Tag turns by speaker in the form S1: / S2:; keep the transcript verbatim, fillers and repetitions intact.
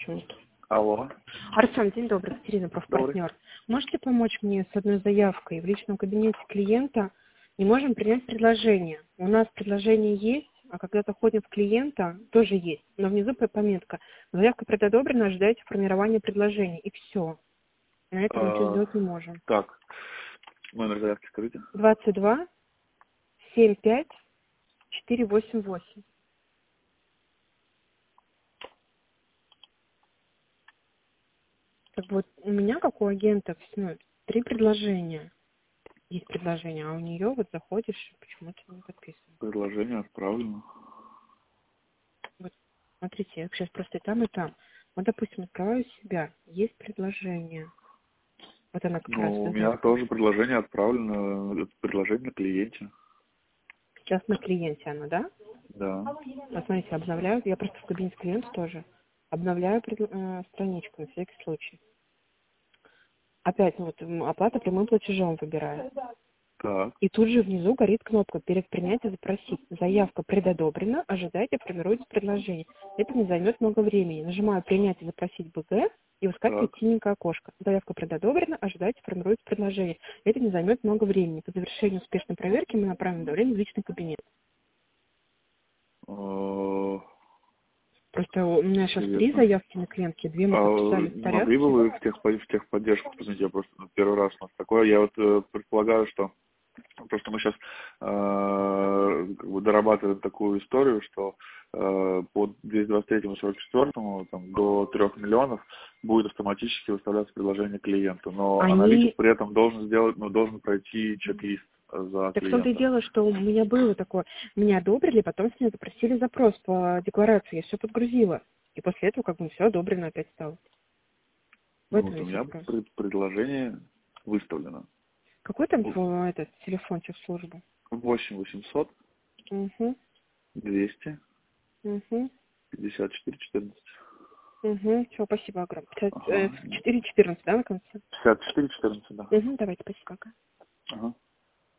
S1: минуту.
S2: Алло.
S1: Арсен, день добрый, Катерина, профпартнер. Можете помочь мне с одной заявкой? В личном кабинете клиента не можем принять предложение. У нас предложение есть, а когда заходим в клиента, тоже есть. Но внизу пометка: заявка предодобрена, ожидайте формирования предложения. И все. На этом мы ничего
S2: А,
S1: сделать не можем.
S2: так, номер заявки скажите.
S1: двадцать два семьдесят пять четыре восемь восемь. Как бы вот у меня, как у агента, ну, три предложения. Есть предложение, а у нее вот заходишь, почему-то не подписано.
S2: Предложение отправлено.
S1: Вот, смотрите, я сейчас просто и там, и там. Вот, допустим, открываю себя, есть предложение. Вот она как раз
S2: Ну, у меня
S1: заявка.
S2: тоже предложение отправлено. Это предложение на клиенте.
S1: Сейчас на клиенте оно, да?
S2: Да.
S1: Вот смотрите, обновляю, я просто в кабинете клиента тоже. Обновляю пред- э, страничку на всякий случай. Опять, ну, вот, м, оплата прямым платежом выбираю.
S2: Так.
S1: И тут же внизу горит кнопка «Перед принятием запросить». Заявка предодобрена, ожидайте, формируйте предложение. Это не займет много времени. Нажимаю «Принять и запросить БГ» и выскакивает
S2: Так.
S1: синенькое окошко. Заявка предодобрена, ожидайте, формируйте предложение. Это не займет много времени. По завершению успешной проверки мы направим давление в личный кабинет.
S2: Э,
S1: Просто у меня сейчас три
S2: Интересно.
S1: заявки на клиентке, две мы
S2: А
S1: подписали в
S2: не могли бы
S1: порядке.
S2: вы в, тех, в техподдержку позвонить? Я просто ну, первый раз у нас такое. Я вот э, предполагаю, что просто мы сейчас э, как бы дорабатываем такую историю, что э, по двести двадцать третьему сорок четвёртому там, до трех миллионов будет автоматически выставляться предложение клиенту. Но аналитик
S1: Они...
S2: при этом должен сделать, ну, должен пройти чек-лист за
S1: Так в том-то и
S2: клиента.
S1: дело, что у меня было такое, меня одобрили, потом с меня запросили запрос по декларации, я все подгрузила. И после этого как бы все одобрено опять стало. В
S2: Ну,
S1: этом
S2: вот у
S1: весь
S2: меня
S1: вопрос.
S2: пред- предложение выставлено.
S1: Какой там твой, этот телефон техслужбы?
S2: восемь восемьсот
S1: Угу,
S2: двести
S1: угу,
S2: пятьдесят четыре четырнадцать.
S1: угу. Все, спасибо огромное.
S2: Ага.
S1: четыре четырнадцать, да, на конце?
S2: пятьдесят четыре четырнадцать, да.
S1: Угу, давайте, спасибо. Ага.
S2: Ага.